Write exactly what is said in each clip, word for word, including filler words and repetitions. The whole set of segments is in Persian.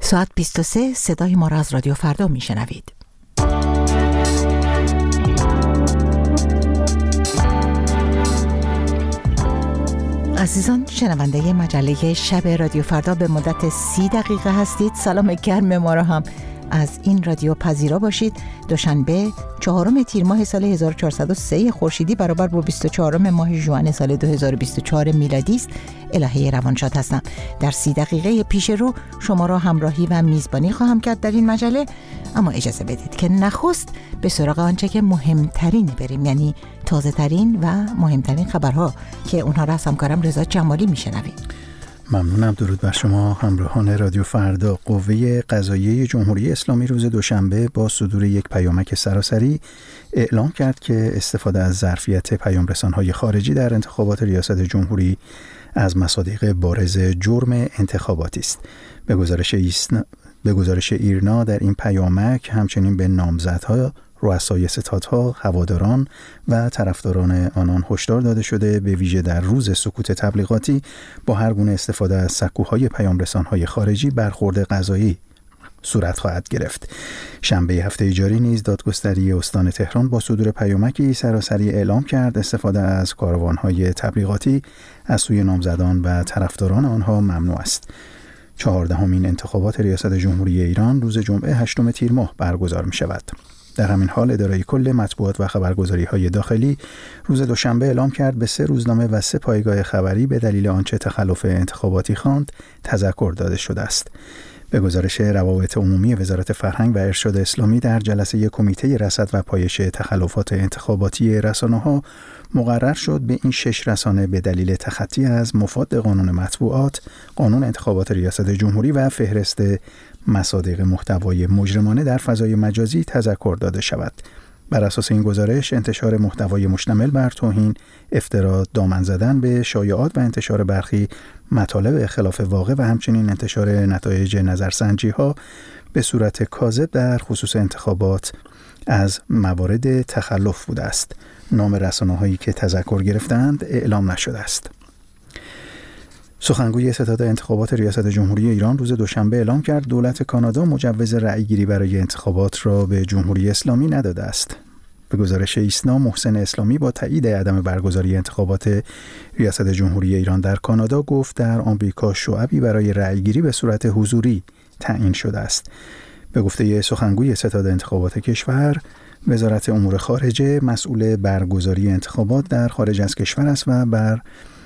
ساعت بیست و سه صدای ما را از رادیو فردا میشنوید. عزیزان شنونده مجله شب رادیو فردا به مدت سی دقیقه هستید. سلام گرم ما را هم از این رادیو پذیرا باشید. دوشنبه چهارم تیر ماه سال هزار و چهارصد و سه خورشیدی برابر با بیست و چهارم ماه ژوئن سال دو هزار و بیست و چهار میلادی است. الهه روانشاد هستم. در سی دقیقه پیش رو شما را همراهی و میزبانی خواهم کرد در این مجله، اما اجازه بدید که نخست به سراغ آنچه که مهمترین بریم، یعنی تازه ترین و مهمترین خبرها که اونها را از همکارم رضا جمالی میشنویم. ممنونم. درود بر شما همراهان رادیو فردا. قوه قضاییه جمهوری اسلامی روز دوشنبه با صدور یک پیامک سراسری اعلام کرد که استفاده از ظرفیت پیامرسان‌های خارجی در انتخابات ریاست جمهوری از مصادیق بارز جرم انتخاباتی است. به گزارش ایسنا به گزارش ایرنا در این پیامک همچنین به نامزدها، رؤسای ستادها، هواداران و طرفداران آنان هشدار داده شده به ویژه در روز سکوت تبلیغاتی با هر گونه استفاده از سکوهای پیامرسان‌های خارجی برخورد قضایی صورت خواهد گرفت. شنبه هفته جاری نیز دادگستری استان تهران با صدور پیامکی سراسری اعلام کرد استفاده از کاروان‌های تبلیغاتی از سوی نامزدان و طرفداران آنها ممنوع است. چهاردهمین انتخابات ریاست جمهوری ایران روز جمعه هشتم تیر ماه برگزار می شود. در همین حال اداره کل مطبوعات و خبرگزاری‌های داخلی روز دوشنبه اعلام کرد به سه روزنامه و سه پایگاه خبری به دلیل آنچه تخلف انتخاباتی خواند تذکر داده شده است. به گزارش روابط عمومی وزارت فرهنگ و ارشاد اسلامی در جلسه کمیته رصد و پایش تخلفات انتخاباتی رسانه‌ها مقرر شد به این شش رسانه به دلیل تخطی از مفاد قانون مطبوعات، قانون انتخابات ریاست جمهوری و فهرست مصادیق محتوای مجرمانه در فضای مجازی تذکر داده شود. بر اساس این گزارش انتشار محتوای مشتمل بر توهین، افترا، دامن زدن به شایعات و انتشار برخی مطالب خلاف واقع و همچنین انتشار نتایج نظرسنجی‌ها به صورت کاذب در خصوص انتخابات از موارد تخلف بوده است. نام رسانه‌هایی که تذکر گرفتند اعلام نشده است. سخنگوی ستاد انتخابات ریاست جمهوری ایران روز دوشنبه اعلام کرد دولت کانادا مجوز رأی‌گیری برای انتخابات را به جمهوری اسلامی نداده است. به گزارش ایسنا، محسن اسلامی با تایید عدم برگزاری انتخابات ریاست جمهوری ایران در کانادا گفت در آمریکا شعبی برای رأی‌گیری به صورت حضوری تعیین شده است. به گفته سخنگوی ستاد انتخابات کشور، وزارت امور خارجه مسئول برگزاری انتخابات در خارج از کشور است و بر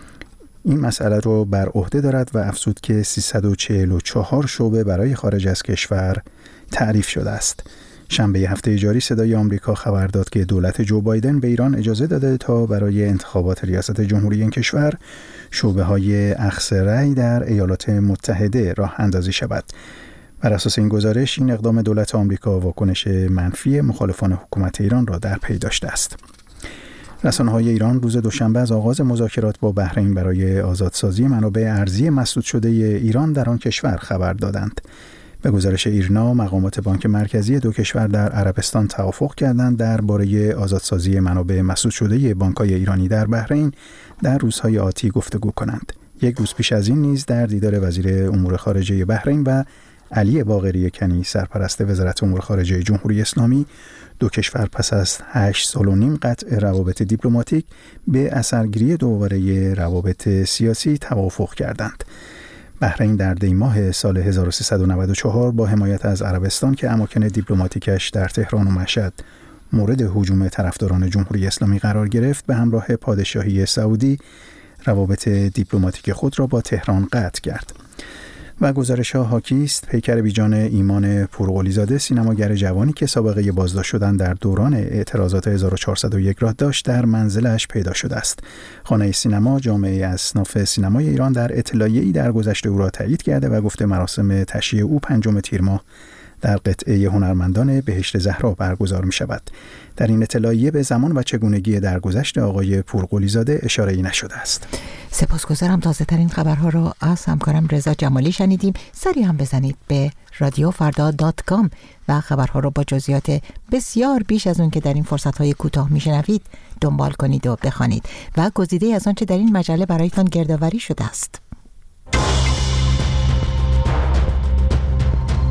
این مسئله رو بر عهده دارد و افزود که سیصد و چهل و چهار شعبه برای خارج از کشور تعریف شده است. شنبه هفته جاری صدای آمریکا خبر داد که دولت جو بایدن به ایران اجازه داده تا برای انتخابات ریاست جمهوری این کشور شعبه‌های اخذ رأی در ایالات متحده راه اندازی شود. بر اساس این گزارش این اقدام دولت آمریکا واکنش منفی مخالفان حکومت ایران را در پی داشته است. رسانه‌های ایران روز دوشنبه از آغاز مذاکرات با بحرین برای آزادسازی منابع ارزی مسدود شده ایران در آن کشور خبر دادند. به گزارش ایرنا، مقامات بانک مرکزی دو کشور در عربستان توافق کردند درباره آزادسازی منابع مسدود شده بانک‌های ایرانی در بحرین در روزهای آتی گفتگو کنند. یک روز پیش از این نیز در دیدار وزیر امور خارجه بحرین و علی باقری کنی سرپرست وزارت امور خارجه جمهوری اسلامی دو کشور پس از هشت سال و نیم قطع روابط دیپلماتیک به اثرگیری دوباره روابط سیاسی توافق کردند. بحرین در دی ماه سال هزار و سیصد و نود و چهار با حمایت از عربستان که اماکن دیپلماتیکش در تهران و مشهد مورد هجوم طرفداران جمهوری اسلامی قرار گرفت، به همراه پادشاهی سعودی روابط دیپلماتیک خود را با تهران قطع کرد. و گزارش‌ها حاکی است پیکر بیجان ایمان پورقلی‌زاده، سینماگر جوانی که سابقه بازداشت شدن در دوران اعتراضات هزار و چهارصد و یک را داشت، در منزلش پیدا شده است. خانه سینما جامعه اصناف سینمای ایران در اطلاعیه‌ای درگذشت او را تایید کرده و گفته مراسم تشییع او پنجم تیر ماه در قطعه هنرمندان بهشت زهرا برگزار می شود. در این اطلاعیه به زمان و چگونگی درگذشت آقای پورقلی‌زاده اشاره‌ای نشده است. سپاسگزارم. تازه ترین خبرها را از همکارم رضا جمالی شنیدیم. سری هم بزنید به رادیو فردا دات کام و خبرها را با جزئیات بسیار بیش از اون که در این فرصت‌های کوتاه میشنوید دنبال کنید و بخوانید و گزیده از آنچه در این مجله برایتان گردآوری شده است.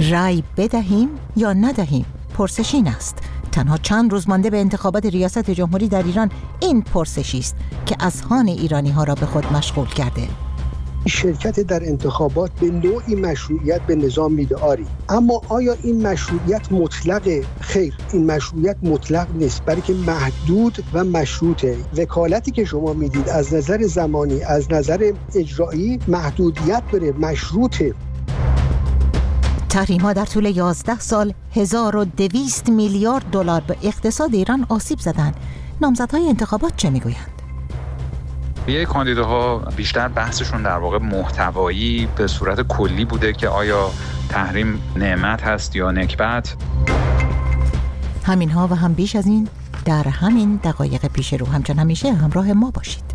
رای بدهیم یا ندهیم؟ پرسش این است. تنها چند روز مانده به انتخابات ریاست جمهوری در ایران این پرسشی است که اذهان ایرانی ها را به خود مشغول کرده. شرکت در انتخابات به نوعی مشروعیت به نظام میده، آری، اما آیا این مشروعیت مطلقه؟ خیر، این مشروعیت مطلق نیست، بلکه محدود و مشروطه. وکالتی که شما میدید از نظر زمانی، از نظر اجرایی محدودیت داره، مشروطه. تحریم‌ها در طول یازده سال هزار و دویست میلیارد دلار به اقتصاد ایران آسیب زدند. نامزدهای انتخابات چه میگویند؟ یه کاندیداها بیشتر بحثشون در واقع محتوایی به صورت کلی بوده که آیا تحریم نعمت هست یا نکبت. همینها و هم بیش از این در همین دقایق پیش رو. همچنان همیشه همراه ما باشید.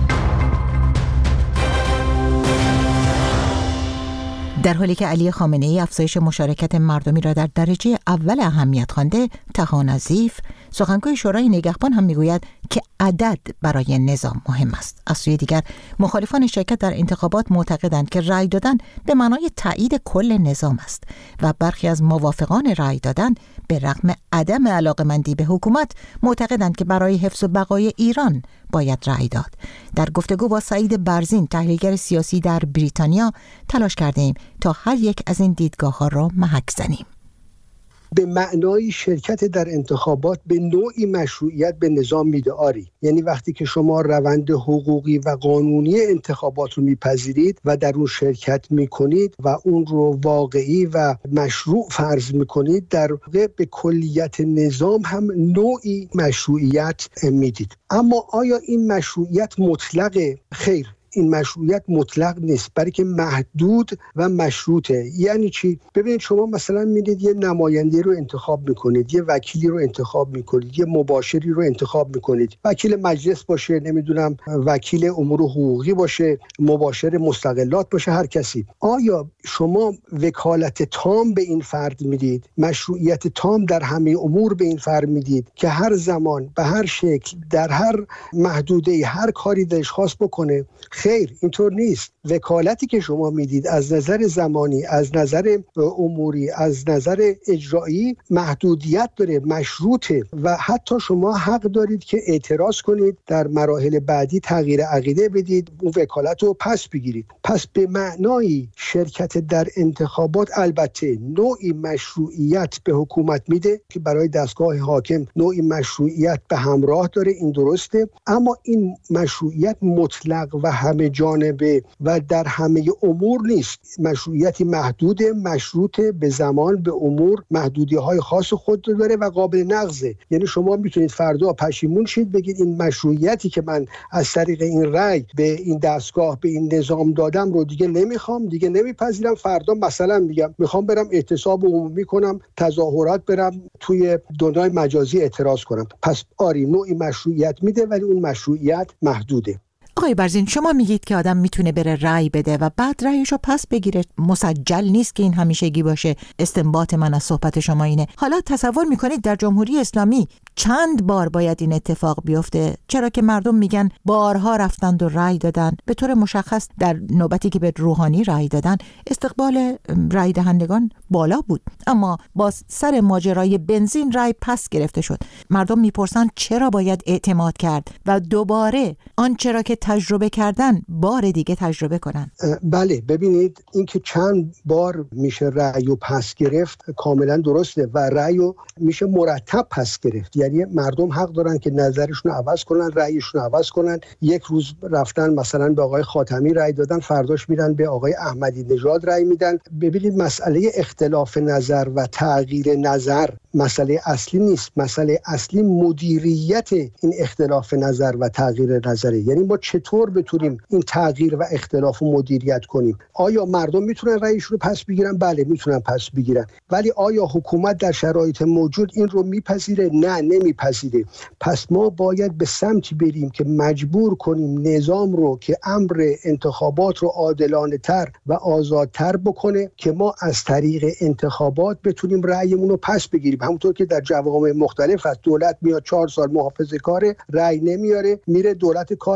در حالی که علی خامنه‌ای افزایش مشارکت مردمی را در درجه اول اهمیت خوانده، طه نظیف سخنگوی شورای نگهبان هم میگوید که عدد برای نظام مهم است. از سوی دیگر مخالفان شرکت در انتخابات معتقدند که رأی دادن به معنای تایید کل نظام است و برخی از موافقان رأی دادن به رغم عدم علاقه‌مندی به حکومت معتقدند که برای حفظ و بقای ایران باید رأی داد. در گفتگو با سعید برزین، تحلیلگر سیاسی در بریتانیا، تلاش کردیم تا هر یک از این دیدگاه‌ها را محک زنیم. به معنای شرکت در انتخابات به نوعی مشروعیت به نظام میده، آری، یعنی وقتی که شما روند حقوقی و قانونی انتخابات رو میپذیرید و در اون شرکت میکنید و اون رو واقعی و مشروع فرض میکنید، در واقع به کلیت نظام هم نوعی مشروعیت میدید. اما آیا این مشروعیت مطلقه؟ خیر، این مشروعیت مطلق نیست، بلکه محدود و مشروطه. یعنی چی؟ ببینید شما مثلا میرید یه نماینده رو انتخاب میکنید، یه وکیلی رو انتخاب میکنید، یه مباشری رو انتخاب میکنید، وکیل مجلس باشه، نمیدونم وکیل امور حقوقی باشه، مباشر مستقلات باشه، هر کسی. آیا شما وکالت تام به این فرد میدید، مشروعیت تام در همه امور به این فرد میدید که هر زمان به هر شکل در هر محدوده هر کاری دلش خواست بکنه؟ خیر، اینطور نیست. وکالتی که شما میدید از نظر زمانی، از نظر اموری، از نظر اجرایی محدودیت داره، مشروطه و حتی شما حق دارید که اعتراض کنید، در مراحل بعدی تغییر عقیده بدید، اون وکالت رو پس بگیرید. پس به معنای شرکت در انتخابات البته نوعی مشروعیت به حکومت میده که برای دستگاه حاکم نوعی مشروعیت به همراه داره، این درسته، اما این مشروعیت مطلق و همه جانبه و در همه امور نیست. مشروعیتی محدود، مشروط به زمان، به امور، محدودیت‌های خاص خود داره و قابل نقضه. یعنی شما میتونید فردا پشیمون شید بگید این مشروعیتی که من از طریق این رأی به این دستگاه، به این نظام دادم رو دیگه نمیخوام، دیگه نمیپذیرم. فردا مثلا میگم میخوام برم اعتصاب عمومی کنم، تظاهرات برم، توی دنیای مجازی اعتراض کنم. پس آری، نوعی مشروعیت میده ولی اون مشروعیت محدوده. آقای برزین، شما میگید که آدم میتونه بره رأی بده و بعد رأیشو پس بگیره. مسجل نیست که این همیشگی باشه. استنباط من از صحبت شما اینه. حالا تصور میکنید در جمهوری اسلامی چند بار باید این اتفاق بیفته؟ چرا که مردم میگن بارها رفتند و رأی دادن. به طور مشخص در نوبتی که به روحانی رأی دادن استقبال رأی دهندگان بالا بود، اما با سر ماجرای بنزین رأی پس گرفته شد. مردم میپرسن چرا باید اعتماد کرد و دوباره آنچه را که تجربه کردن بار دیگه تجربه کنن. بله، ببینید این که چند بار میشه رأیو پس گرفت کاملا درسته و رأیو میشه مرتب پس گرفت. یعنی مردم حق دارن که نظرشون عوض کنن، رأیشون عوض کنن. یک روز رفتن مثلا به آقای خاتمی رأی دادن، فرداش میرن به آقای احمدی نژاد رأی میدن. ببینید مسئله اختلاف نظر و تغییر نظر مسئله اصلی نیست. مسئله اصلی مدیریت این اختلاف نظر و تغییر نظره. یعنی ما چطور بتونیم این تغییر و اختلاف رو مدیریت کنیم؟ آیا مردم میتونن رأیشون رو پس بگیرن؟ بله میتونن پس بگیرن. ولی آیا حکومت در شرایط موجود این رو میپذیره؟ نه، نمیپذیره. پس ما باید به سمتی بریم که مجبور کنیم نظام رو که امر انتخابات رو عادلانه تر و آزادتر بکنه که ما از طریق انتخابات بتونیم رأیمون رو پس بگیریم. همونطور که در جوامع مختلف از دولت میاد چهار سال محافظه کاره، رأی نمیاره، میره دولت کارگر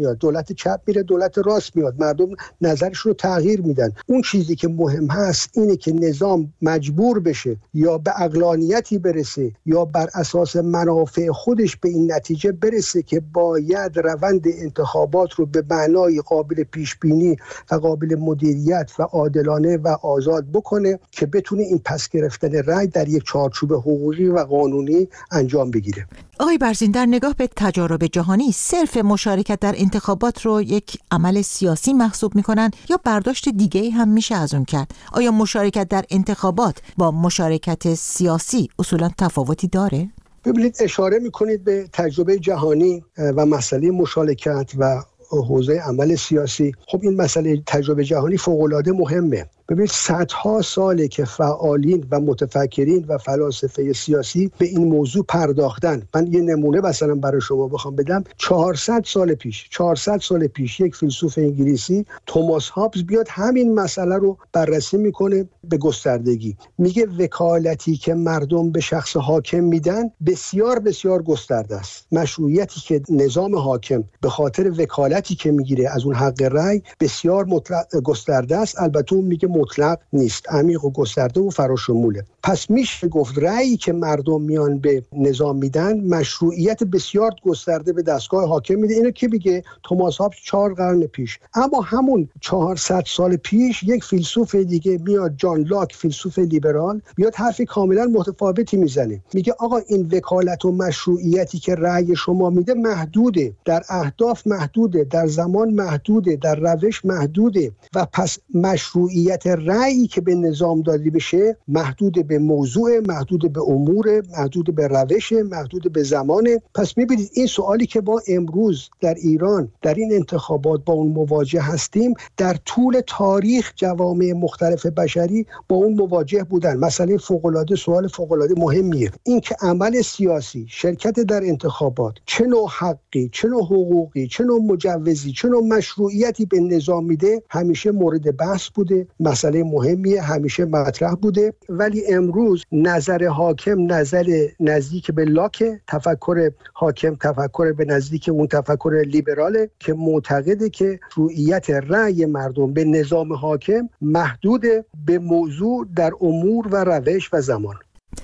میاد، دولت چپ میره، دولت راست میاد، مردم نظرشون رو تغییر میدن. اون چیزی که مهم هست اینه که نظام مجبور بشه یا به عقلانیتی برسه یا بر اساس منافع خودش به این نتیجه برسه که باید روند انتخابات رو به معنای قابل پیش بینی و قابل مدیریت و عادلانه و آزاد بکنه که بتونه این پس گرفتن رأی در یک چارچوب حقوقی و قانونی انجام بگیره. آقای برزین، در نگاه به تجارب جهانی صرف مشارکت در انتخابات رو یک عمل سیاسی محسوب میکنن یا برداشت دیگه‌ای هم میشه از اون کرد؟ آیا مشارکت در انتخابات با مشارکت سیاسی اصولا تفاوتی داره؟ ببینید، اشاره میکنید به تجربه جهانی و مسئله مشارکت و حوزه عمل سیاسی. خب این مسئله تجربه جهانی فوق‌العاده مهمه. ببینید صدها ساله که فعالین و متفکرین و فلاسفه سیاسی به این موضوع پرداختن. من یه نمونه مثلا برای شما بخوام بدم، چهارصد سال پیش چهارصد سال پیش یک فیلسوف انگلیسی توماس هابز بیاد همین مسئله رو بررسی میکنه به گستردگی. میگه وکالتی که مردم به شخص حاکم میدن بسیار بسیار گسترده است. مشروعیتی که نظام حاکم به خاطر وکالتی که میگیره از اون حق رأی بسیار مطلق گسترده است. البته اون میگه مطلق نیست، عمیق و گسترده و فراشموله. پس میشه گفت رأیی که مردم میان به نظام میدن مشروعیت بسیار گسترده به دستگاه حاکم میده. اینو کی میگه؟ توماس هابز چهار قرن پیش. اما همون چهارصد سال پیش یک فیلسوف دیگه میاد، جان لاک، فیلسوف لیبرال، میاد حرفی کاملا متفاوتی میزنه. میگه آقا این وکالت و مشروعیتی که رأی شما میده محدوده، در اهداف محدوده، در زمان محدوده، در روش محدوده و پس مشروعیت رأیی که به نظام داده بشه محدود به موضوع، محدود به امور، محدود به روش، محدود به زمان. پس میبینید این سوالی که ما امروز در ایران در این انتخابات با اون مواجه هستیم، در طول تاریخ جوامع مختلف بشری با اون مواجه بودن. مسئله فوق‌العاده، سوال فوق‌العاده مهمیه. این که عمل سیاسی، شرکت در انتخابات چه نوع حقی، چه نوع حقوقی، چه نوع مجوزی، چه نوع مشروعیتی به نظام میده همیشه مورد بحث بوده، مسئله مهمیه، همیشه مطرح بوده. ولی امروز نظر حاکم نظر نزدیک به لاک، تفکر حاکم تفکر به نزدیک اون تفکر لیبراله که معتقده که مشروعیت رأی مردم به نظام حاکم محدود به موضوع در امور و روش و زمان.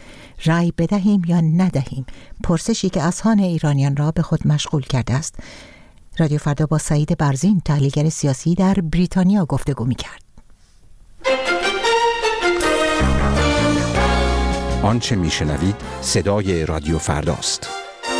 رأی بدهیم یا ندهیم، پرسشی که اذهان ایرانیان را به خود مشغول کرده است. رادیو فردا با سعید برزین، تحلیلگر سیاسی در بریتانیا، گفتگو می‌کرد. آنچه میشنوید صدای رادیو فرداست.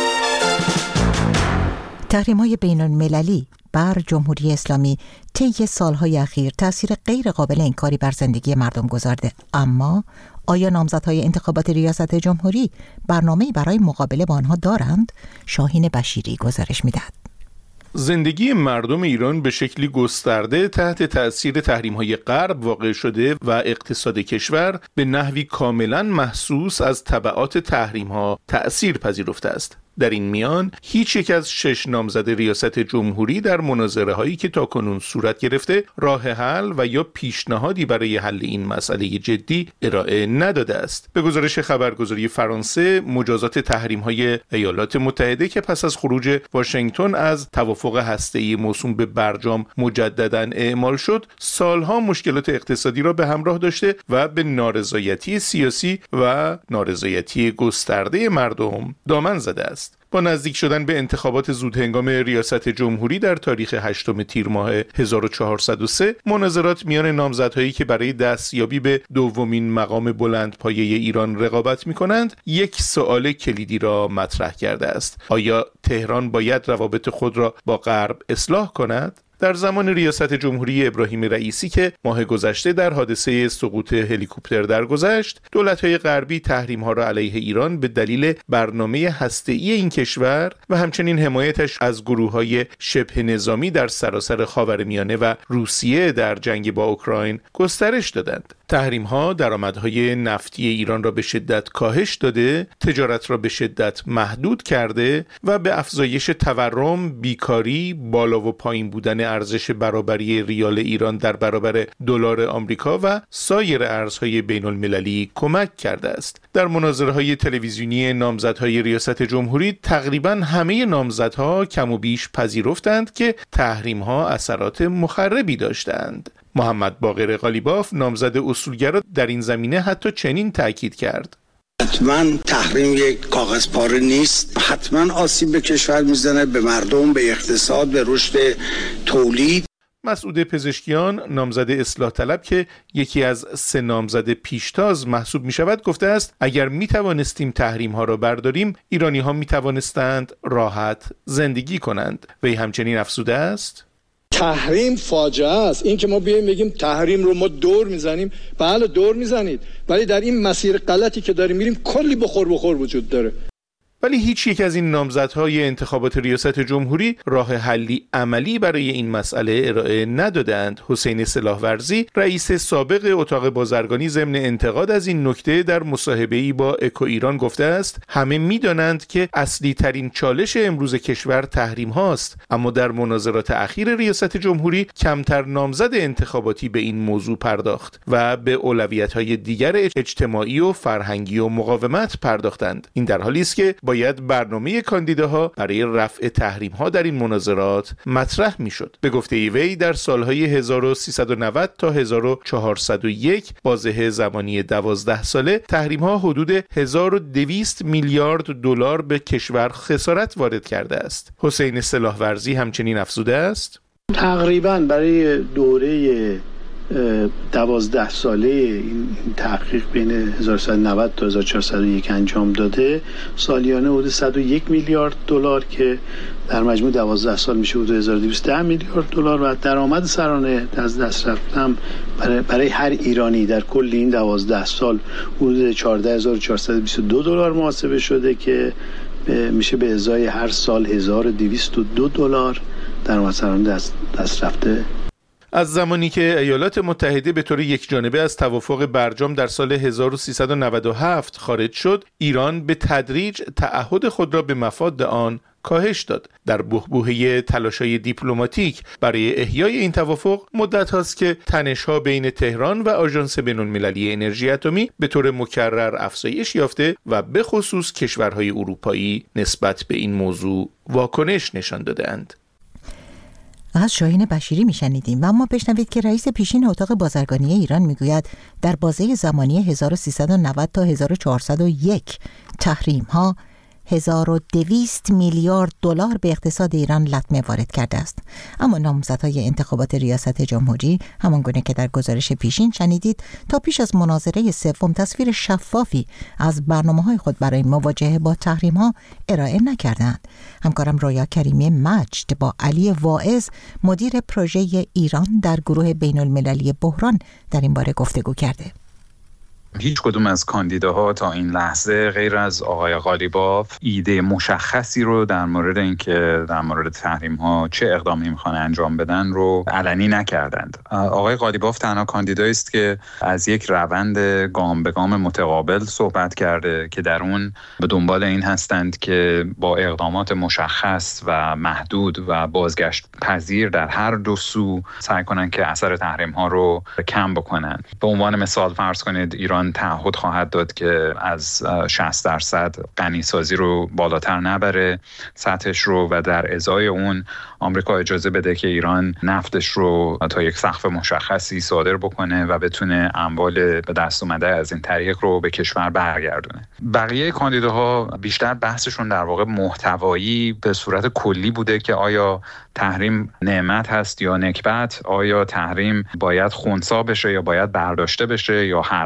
تحریم‌های بین‌المللی بر جمهوری اسلامی طی سالهای اخیر تأثیر غیر قابل انکاری بر زندگی مردم گذارده، اما آیا نامزدهای انتخابات ریاست جمهوری برنامه‌ای برای مقابله با آنها دارند؟ شاهین بشیری گزارش می‌دهد. زندگی مردم ایران به شکلی گسترده تحت تأثیر تحریم‌های غرب واقع شده و اقتصاد کشور به نحوی کاملاً محسوس از تبعات تحریم‌ها تأثیر پذیرفته است. در این میان هیچ یک از شش نامزد ریاست جمهوری در مناظره‌هایی که تاکنون صورت گرفته راه حل و یا پیشنهادی برای حل این مسئله جدی ارائه نداده است. به گزارش خبرگزاری فرانسه، مجازات تحریم‌های ایالات متحده که پس از خروج واشنگتن از توافق هسته‌ای موسوم به برجام مجدداً اعمال شد، سالها مشکلات اقتصادی را به همراه داشته و به نارضایتی سیاسی و نارضایتی گسترده مردم دامن زده است. با نزدیک شدن به انتخابات زودهنگام ریاست جمهوری در تاریخ هشتم تیر ماه هزار و چهارصد و سه، مناظرات میان نامزدهایی که برای دستیابی به دومین مقام بلندپایه ایران رقابت می‌کنند، یک سوال کلیدی را مطرح کرده است: آیا تهران باید روابط خود را با غرب اصلاح کند؟ در زمان ریاست جمهوری ابراهیم رئیسی که ماه گذشته در حادثه سقوط هلیکوپتر درگذشت، دولت‌های غربی تحریم‌ها را علیه ایران به دلیل برنامه هسته‌ای این کشور و همچنین حمایتش از گروه‌های شبه نظامی در سراسر خاورمیانه و روسیه در جنگ با اوکراین گسترش دادند. تحریم‌ها درآمدهای نفتی ایران را به شدت کاهش داده، تجارت را به شدت محدود کرده و به افزایش تورم، بیکاری، بالا و پایین بودن ارزش برابری ریال ایران در برابر دلار آمریکا و سایر ارزهای بین‌المللی کمک کرده است. در مناظره‌های تلویزیونی نامزدهای ریاست جمهوری تقریباً همه نامزدها کم و بیش پذیرفتند که تحریم‌ها اثرات مخربی داشتند. محمد باقر قالیباف نامزد اصولگرا در این زمینه حتی چنین تاکید کرد: حتما تحریم یک کاغذ پاره نیست، حتما آسیب به کشور میزنه، به مردم، به اقتصاد، به رشد تولید. مسعود پزشکیان نامزد اصلاح طلب که یکی از سه نامزد پیشتاز محسوب می شود گفته است اگر می توانستیم تحریم ها را برداریم ایرانی ها می توانستند راحت زندگی کنند. وی همچنین افزوده است: تحریم فاجعه است. این که ما بیایم بگیم تحریم رو ما دور میزنیم، بله دور میزنید، ولی در این مسیر غلطی که داریم میریم کلی بخور بخور وجود داره. ولی هیچ یک از این نامزدهای انتخابات ریاست جمهوری راه حلی عملی برای این مسئله ارائه ندادند. حسین سلاحورزی رئیس سابق اتاق بازرگانی ضمن انتقاد از این نکته در مصاحبه‌ای با اکو ایران گفته است همه می‌دانند که اصلی ترین چالش امروز کشور تحریم هاست، اما در مناظرات اخیر ریاست جمهوری کمتر نامزد انتخاباتی به این موضوع پرداخت و به اولویت‌های دیگر اجتماعی و فرهنگی و مقاومت پرداختند. این در حالی است که باید برنامه کاندیداها برای رفع تحریم‌ها در این مناظرات مطرح می‌شد. به گفته وی در سال‌های هزار و سیصد و نود تا هزار و چهارصد و یک بازه زمانی دوازده ساله تحریم‌ها حدود هزار و دویست میلیارد دلار به کشور خسارت وارد کرده است. حسین سلاحورزی همچنین افزوده است: تقریباً برای دوره دوازده ساله این تحقیق بین هزار و سیصد و نود تا هزار و چهارصد و یک انجام داده، سالیانه حدود صد و یک میلیارد دلار که در مجموع دوازده سال میشه حدود هزار و دویست و ده میلیارد دلار و درآمد سرانه از دست رفتم برای, برای هر ایرانی در کل این دوازده سال حدود چهارده هزار و چهارصد و بیست و دو دلار محاسبه شده که میشه به ازای هر سال هزار و دویست و دو دلار درآمد سرانه دست, دست رفته. از زمانی که ایالات متحده به طور یکجانبه از توافق برجام در سال هزار و سیصد و نود و هفت خارج شد، ایران به تدریج تعهد خود را به مفاد آن کاهش داد. در بحبوحه تلاش‌های دیپلماتیک برای احیای این توافق مدت هاست که تنش‌ها بین تهران و آژانس بین‌المللی انرژی اتمی به طور مکرر افزایش یافته و به خصوص کشورهای اروپایی نسبت به این موضوع واکنش نشان داده‌اند. از شاهین بشیری میشنیدیم و اما بشنوید که رئیس پیشین اتاق بازرگانی ایران میگوید در بازه زمانی هزار و سیصد و نود تا هزار و چهارصد و یک تحریم ها هزار و دویست میلیارد دلار به اقتصاد ایران لطمه وارد کرده است. اما نامزدهای انتخابات ریاست جمهوری همانگونه که در گزارش پیشین شنیدید تا پیش از مناظره سوم تصویر شفافی از برنامه‌های خود برای مواجهه با تحریم‌ها ارائه نکردند. همکارم رویا کریمی مجد با علی واعظ مدیر پروژه ایران در گروه بین‌المللی بحران در این باره گفتگو کرده. هیچ کدوم از کاندیداها تا این لحظه غیر از آقای قالیباف ایده مشخصی رو در مورد اینکه در مورد تحریم ها چه اقدامی میخوان انجام بدن رو علنی نکردند. آقای قالیباف تنها کاندیدایی است که از یک روند گام به گام متقابل صحبت کرده که در اون به دنبال این هستند که با اقدامات مشخص و محدود و بازگشت پذیر در هر دو سو سعی کنن که اثر تحریم ها رو کم بکنن. به عنوان مثال فرض کنید ایران تعهد خواهد داد که از شصت درصد غنیسازی رو بالاتر نبره سطحش رو و در ازای اون آمریکا اجازه بده که ایران نفتش رو تا یک سقف مشخصی صادر بکنه و بتونه اموال به دست اومده از این طریق رو به کشور برگردونه. بقیه کاندیداها بیشتر بحثشون در واقع محتوایی به صورت کلی بوده که آیا تحریم نعمت هست یا نکبت، آیا تحریم باید خنثی بشه یا باید برداشته بشه یا هر دوی این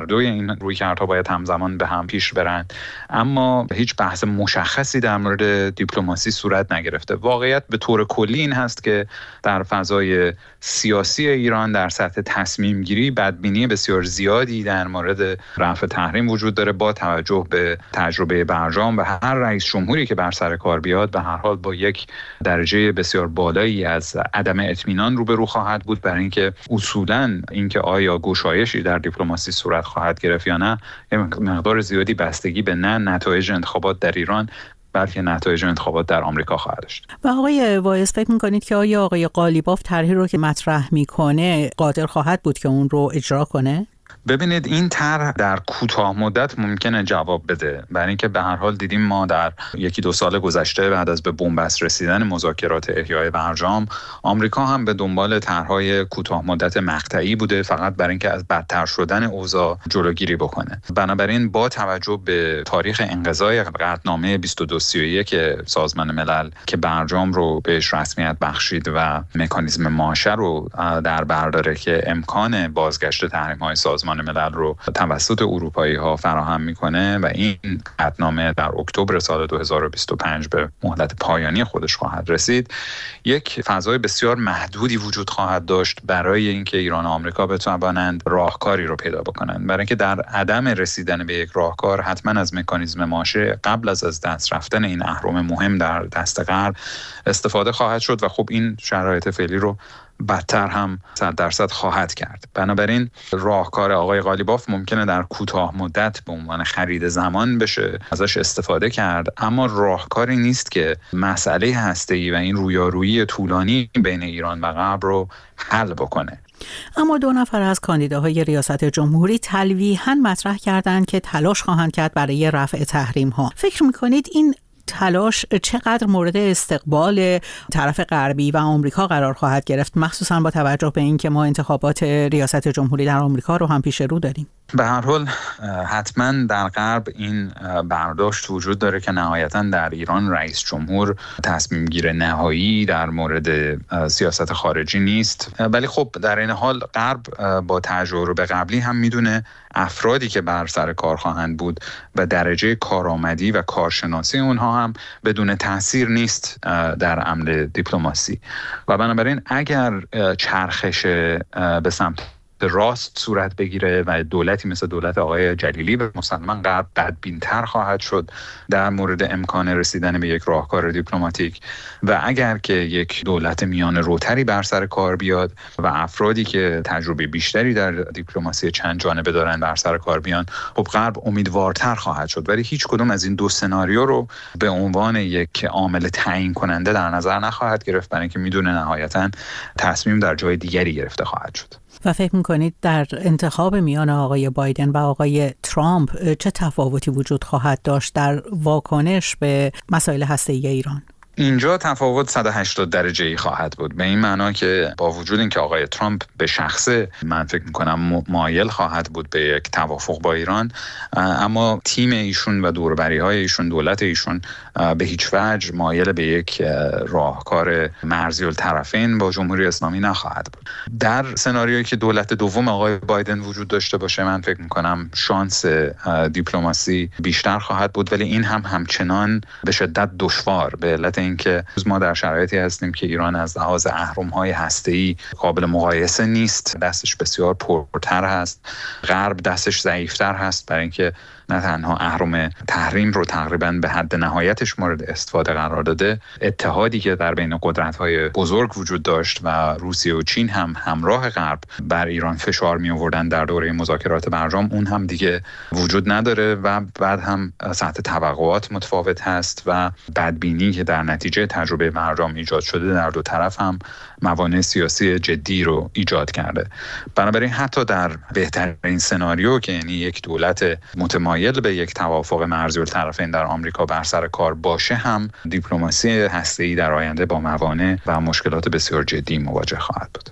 این رویکردها باید همزمان به هم پیش برن، اما هیچ بحث مشخصی در مورد دیپلماسی صورت نگرفته. واقعیت به طور کلی این هست که در فضای سیاسی ایران در سطح تصمیم گیری بدبینی بسیار زیادی در مورد رفع تحریم وجود داره، با توجه به تجربه برجام و هر رئیس جمهوری که بر سر کار بیاد به هر حال با یک درجه بسیار بالایی از عدم اطمینان روبرو خواهد بود، برای اینکه اصولاً اینکه آیا گشایشی در دیپلماسی صورت خواهد گرفت یا نه مقدار زیادی بستگی به نه نتایج انتخابات در ایران بلکه نتایج انتخابات در آمریکا خواهد داشت. و آقای وایس فکر می‌کنید که آیا آقای قالیباف طرحی رو که مطرح می‌کنه قادر خواهد بود که اون رو اجرا کنه؟ ببینید این طرح در کوتاه مدت ممکنه جواب بده، برای اینکه به هر حال دیدیم ما در یکی دو سال گذشته بعد از به بنبست رسیدن مذاکرات احیای برجام آمریکا هم به دنبال طرح‌های کوتاه مدت مقطعی بوده، فقط برای اینکه از بدتر شدن اوضاع جلوگیری بکنه. بنابراین با توجه به تاریخ انقضای قطعنامه بیست و دو سی و یک سازمان ملل که برجام رو بهش رسمیت بخشید و مکانیزم ماشه رو در بر داره که امکان بازگشت تحریم‌های سازمان ملل رو توسط اروپایی ها فراهم میکنه و این قطعنامه در اکتبر سال دو هزار و بیست و پنج به مهلت پایانی خودش خواهد رسید، یک فضای بسیار محدودی وجود خواهد داشت برای اینکه ایران و آمریکا بتوانند راهکاری رو پیدا بکنند. برای اینکه در عدم رسیدن به یک راهکار حتما از مکانیزم ماشه قبل از از دست رفتن این اهرم مهم در دست غرب استفاده خواهد شد و خب این شرایط فعلی رو بدتر هم صد درصد خواهد کرد. بنابراین راهکار آقای قالیباف ممکنه در کوتاه مدت به عنوان خرید زمان بشه ازش استفاده کرد، اما راهکاری نیست که مسئله هسته‌ای و این رویارویی طولانی بین ایران و غرب رو حل بکنه. اما دو نفر از کاندیداهای ریاست جمهوری تلویحاً مطرح کردند که تلاش خواهند کرد برای رفع تحریم ها. فکر می‌کنید این تلاش چقدر مورد استقبال طرف غربی و آمریکا قرار خواهد گرفت، مخصوصاً با توجه به اینکه ما انتخابات ریاست جمهوری در آمریکا رو هم پیش رو داریم؟ به هر حال حتما در غرب این برداشت وجود داره که نهایتاً در ایران رئیس جمهور تصمیم گیر نهایی در مورد سیاست خارجی نیست، ولی خب در این حال غرب با تجربه قبلی هم میدونه افرادی که بر سر کار خواهند بود و درجه کارآمدی و کارشناسی اونها هم بدون تاثیر نیست در عمل دیپلماسی و بنابراین اگر چرخش به سمت راست صورت بگیره و دولتی مثل دولت آقای جلیلی به مسلماً غرب بدبین‌تر خواهد شد در مورد امکان رسیدن به یک راهکار دیپلماتیک و اگر که یک دولت میان روتری بر سر کار بیاد و افرادی که تجربه بیشتری در دیپلماسی چند جانبه دارن بر سر کار بیان، خب غرب امیدوارتر خواهد شد. ولی هیچ کدوم از این دو سناریو رو به عنوان یک عامل تعیین کننده در نظر نخواهد گرفت، برای اینکه میدونه نهایتاً تصمیم در جای دیگری گرفته خواهد شد. و فکر میکنید در انتخاب میان آقای بایدن و آقای ترامپ چه تفاوتی وجود خواهد داشت در واکنش به مسائل هسته‌ای ایران؟ اینجا تفاوت صد و هشتاد درجه‌ای خواهد بود، به این معنا که با وجود اینکه آقای ترامپ به شخصه من فکر می‌کنم مایل خواهد بود به یک توافق با ایران، اما تیم ایشون و دوربری‌های ایشون، دولت ایشون به هیچ وجه مایل به یک راهکار مرزی الطرفین با جمهوری اسلامی نخواهد بود. در سناریویی که دولت دوم آقای بایدن وجود داشته باشه من فکر می‌کنم شانس دیپلماسی بیشتر خواهد بود، ولی این هم همچنان به شدت دشوار به علت اینکه ما در شرایطی هستیم که ایران از لحاظ اهرم‌های هسته‌ای قابل مقایسه نیست، دستش بسیار پرتر هست، غرب دستش ضعیف‌تر هست، برای اینکه نه تنها اهرم تحریم رو تقریباً به حد نهایتش مورد استفاده قرار داده، اتحادی که در بین قدرت‌های بزرگ وجود داشت و روسیه و چین هم همراه غرب بر ایران فشار می‌آوردن در دوره مذاکرات برجام، اون هم دیگه وجود نداره و بعد هم سطح توقعات متفاوت هست و بدبینی که در نتیجه تجربه برجام ایجاد شده در دو طرف هم موانع سیاسی جدی رو ایجاد کرده. بنابراین حتی در بهترین سناریو که یعنی یک دولت متمایل به یک توافق مرزی الطرفین در آمریکا بر سر کار باشه هم دیپلماسی هسته‌ای در آینده با موانع و مشکلات بسیار جدی مواجه خواهد بود.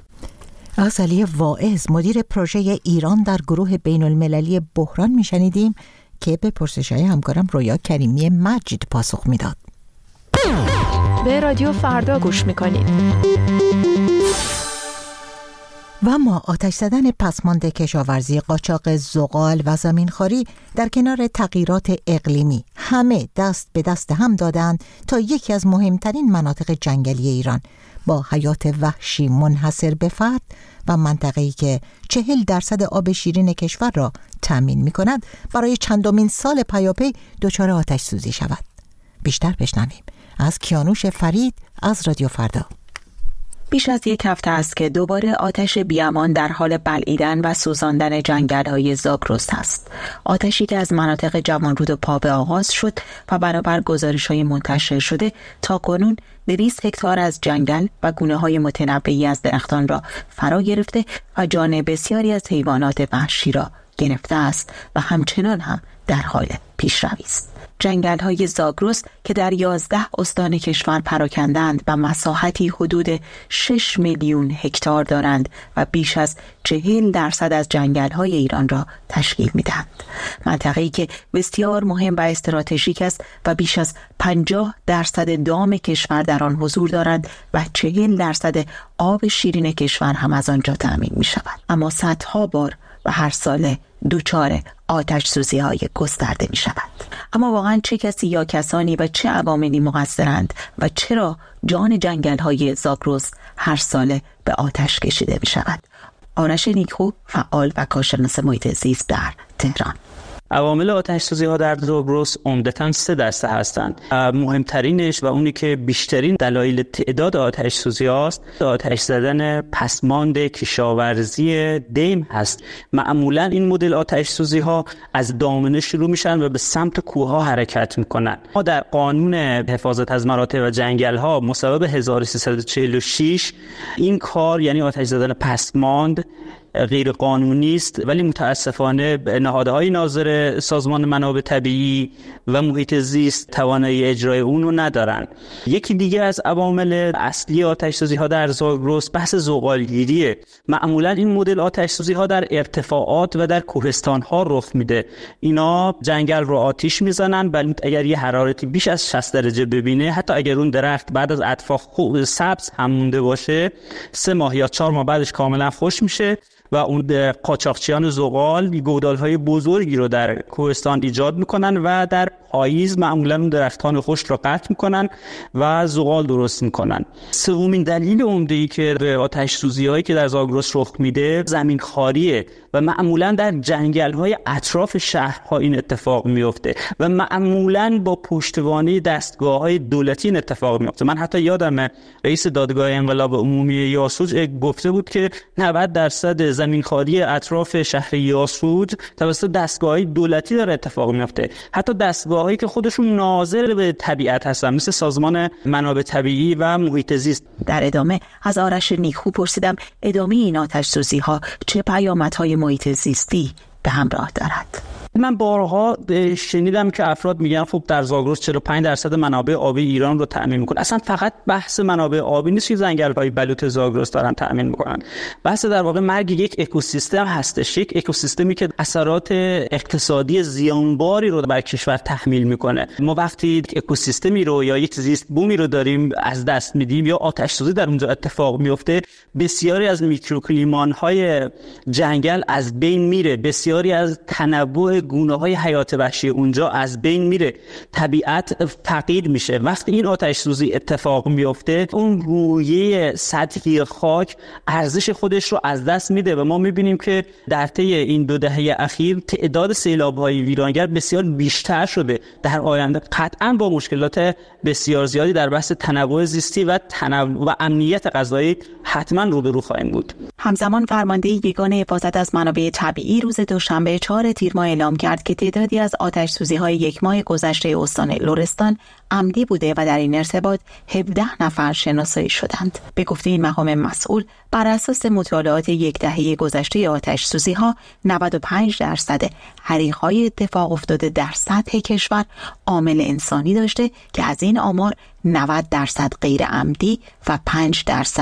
از علی واعظ مدیر پروژه ایران در گروه بین المللی بحران میشنیدیم که به پرسش‌های همکارم رویا کریمی مجید پاسخ میداد. به رادیو فردا گوش میکنید. و اما آتش زدن پسماند کشاورزی، قاچاق زغال و زمینخواری در کنار تغییرات اقلیمی همه دست به دست هم دادند تا یکی از مهمترین مناطق جنگلی ایران با حیات وحشی منحصر به فرد و منطقه‌ای که چهل درصد آب شیرین کشور را تأمین می کند برای چندمین سال پیاپی دچار آتش سوزی شود. بیشتر بشنویم از کیانوش فرید از رادیو فردا. بیش از یک هفته است که دوباره آتش بیامان در حال بلعیدن و سوزاندن جنگل‌های زاگرس است. آتشی که از مناطق جوانرود و پابه آغاز شد و بنابر گزارش‌های منتشر شده تا کنون دویست هکتار از جنگل و گونه‌های متنوعی از درختان را فرا گرفته و جان بسیاری از حیوانات وحشی را گرفته است و همچنان هم در حال پیشروی است. جنگل‌های زاگرس که در یازده استان کشور پراکندند و مساحتی حدود شش میلیون هکتار دارند و بیش از چهل درصد از جنگل‌های ایران را تشکیل می‌دهند. منطقه‌ای که بسیار مهم و استراتژیک است و بیش از پنجاه درصد دام کشور در آن حضور دارند و چهل درصد آب شیرین کشور هم از آنجا تأمین می‌شود. اما صدها بار و هر ساله دچار آتش سوزی های گسترده می شود. اما واقعا چه کسی یا کسانی و چه عواملی مقصرند و چرا جان جنگل های زاگرس هر ساله به آتش کشیده می شود؟ آرش نیکو، فعال و کارشناس محیط زیست در تهران. عوامل آتش سوزی ها در زاگرس عمدتاً سه دسته هستند. مهمترینش و اونی که بیشترین دلایل تعداد آتش سوزی هاست آتش زدن پسماند کشاورزی دیم هست. معمولاً این مدل آتش سوزی ها از دامنه شروع میشن و به سمت کوه ها حرکت میکنن. ما در قانون حفاظت از مراتع و جنگل ها مصوب هزار و سیصد و چهل و شش این کار یعنی آتش زدن پسماند غیر قانونی است، ولی متاسفانه نهادهای ناظر سازمان منابع طبیعی و محیط زیست توانایی اجرای اون رو ندارن. یکی دیگه از عوامل اصلی آتش سوزی ها در زاگرس بحث زغالگیریه. معمولا این مدل آتش سوزی ها در ارتفاعات و در کوهستان ها رخ میده. اینا جنگل رو آتش میزنن، ولی اگر یه حرارتی بیش از شصت درجه ببینه، حتی اگر اون درخت بعد از اطفاق خوب سبز هم مونده باشه، سه ماه یا چهار ماه بعدش کاملا خشک میشه و اون قاچاقچیان زغال گودال‌های بزرگی رو در کوهستان ایجاد میکنن و در پاییز معمولاً اون درختان خشک رو قطع میکنن و زغال درست میکنن. سومین دلیل عمده‌ای که به آتش سوزی‌هایی که در زاگرس رخ میده زمینخواریه و معمولاً در جنگل‌های اطراف شهرها این اتفاق میفته و معمولاً با پشتوانه دستگاه‌های دولتی این اتفاق میفته. من حتی یادم رئیس دادگاه انقلاب عمومی یاسوج گفته بود که نود درصد زمینخواری اطراف شهر یاسوج توسط دستگاه‌های دولتی داره اتفاق میفته. حتی دستگاه‌هایی که خودشون ناظر به طبیعت هستن مثل سازمان منابع طبیعی و محیط زیست. در ادامه از آرش نیکو پرسیدم ادامه این آتش سوزی‌ها چه پیامدهای محیط زیستی به همراه دارد. من بارها شنیدم که افراد میگن خب در زاگرس چرا پنج درصد منابع آبی ایران رو تأمین میکنه. اصلا فقط بحث منابع آبی نیست که جنگل‌های بلوط زاگرس دارن تأمین میکنن. بحث در واقع مرگ یک اکوسیستم هستش، یک اکوسیستمی که اثرات اقتصادی زیانباری رو بر کشور تحمیل میکنه. ما وقتی اکوسیستمی رو یا یک زیست بومی رو داریم از دست میدیم یا آتش سوزی در اونجا اتفاق میفته، بسیاری از میکروکلیمان‌های جنگل از بین میره، بسیاری از تنوع گونه‌های حیات وحشی اونجا از بین میره، طبیعت تغییر میشه. وقتی این آتش سوزی اتفاق میفته اون رویه سطحی خاک ارزش خودش رو از دست میده و ما میبینیم که در طی این دو دهه اخیر تعداد سیلاب‌های ویرانگر بسیار بیشتر شده. در آینده قطعاً با مشکلات بسیار زیادی در بحث تنوع زیستی و تنوع و امنیت غذایی حتما روبرو خواهیم بود. همزمان فرمانده یگان حفاظت از منابع طبیعی روز دوشنبه چهارم تیر ماه اعلام کرد که تعدادی از آتش سوزی‌های یک ماه گذشته استان لرستان عمدی بوده و در این ارتباط هفده نفر شناسایی شدند. به گفته این مقام مسئول بر اساس مطالعات یک دهه گذشته آتش سوزی‌ها نود و پنج درصد حریق‌های اتفاق افتاده در سطح کشور عامل انسانی داشته که از این آمار نود درصد غیر عمدی و پنج درصد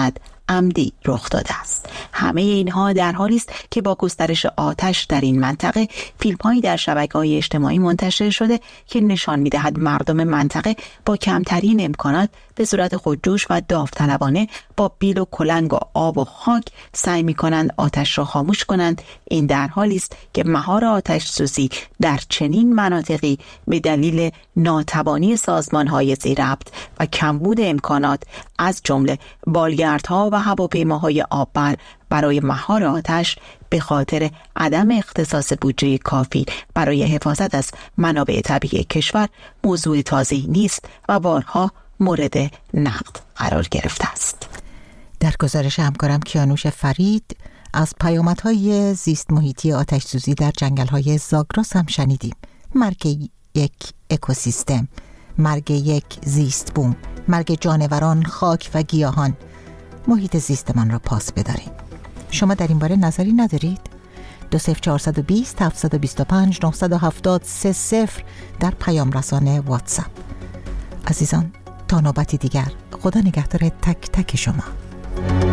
عمدی رخ داده است. همه اینها در حالی است که با گسترش آتش در این منطقه فیلم‌هایی در شبکه‌های اجتماعی منتشر شده که نشان می‌دهد مردم منطقه با کمترین امکانات به صورت خودجوش و داوطلبانه با بیل و کلنگ و آب و خاک سعی می‌کنند آتش را خاموش کنند. این در حالی است که مهار آتش سوزی در چنین مناطقی به دلیل ناتوانی سازمان‌های زیرربط و کمبود امکانات از جمله بالگردها و هواپیماهای آببر برای مهار آتش به خاطر عدم اختصاص بودجه کافی برای حفاظت از منابع طبیعی کشور موضوع تازه‌ای نیست و بارها مورد نقد قرار گرفته است. در گزارش همکارم کیانوش فرید از پیامدهای زیست محیطی آتش سوزی در جنگل‌های زاگرس هم شنیدیم. مرگ یک اکوسیستم، مرگ یک زیست بوم، مرگ جانوران، خاک و گیاهان. محیط زیستمان را پاس بداریم. شما در این باره نظری ندارید؟ دو صفر چهارصد و بیست هفتصد و بیست و پنج نهصد و هفتاد سه صفر در پیام رسانه واتساپ. عزیزان تا نوبتی دیگر، خدا نگهدار تک تک شما.